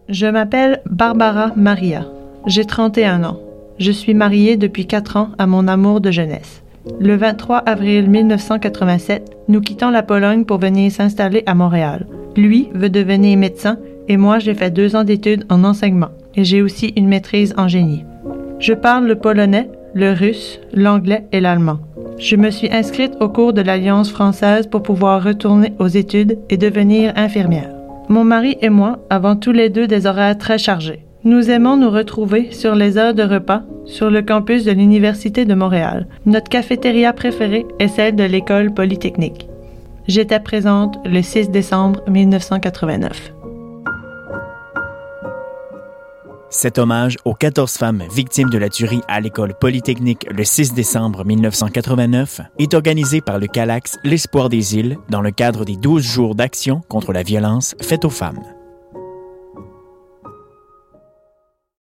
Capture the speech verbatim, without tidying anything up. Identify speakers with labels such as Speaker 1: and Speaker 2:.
Speaker 1: Je m'appelle Barbara Maria. J'ai trente et un ans. Je suis mariée depuis quatre ans à mon amour de jeunesse. Le vingt-trois avril mille neuf cent quatre-vingt-sept, nous quittons la Pologne pour venir s'installer à Montréal. Lui veut devenir médecin et moi j'ai fait deux ans d'études en enseignement et j'ai aussi une maîtrise en génie. Je parle le polonais, le russe, l'anglais et l'allemand. Je me suis inscrite au cours de l'Alliance française pour pouvoir retourner aux études et devenir infirmière. Mon mari et moi avons tous les deux des horaires très chargés. Nous aimons nous retrouver sur les heures de repas sur le campus de l'Université de Montréal. Notre cafétéria préférée est celle de l'École polytechnique. J'étais présente le six décembre mille neuf cent quatre-vingt-neuf.
Speaker 2: Cet hommage aux quatorze femmes victimes de la tuerie à l'École polytechnique le six décembre mille neuf cent quatre-vingt-neuf est organisé par le Calax L'Espoir des îles dans le cadre des douze jours d'action contre la violence faite aux femmes.